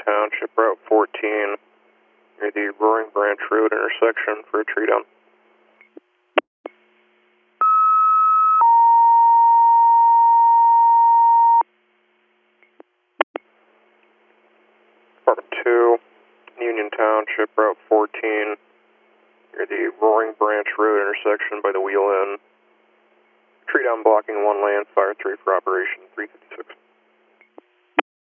Township, Route 14, near the Roaring Branch Road intersection for a tree down. Department 2, Union Township, Route 14, near the Roaring Branch Road intersection by the Wheel Inn. Tree down blocking one lane, fire 3 for operation 356.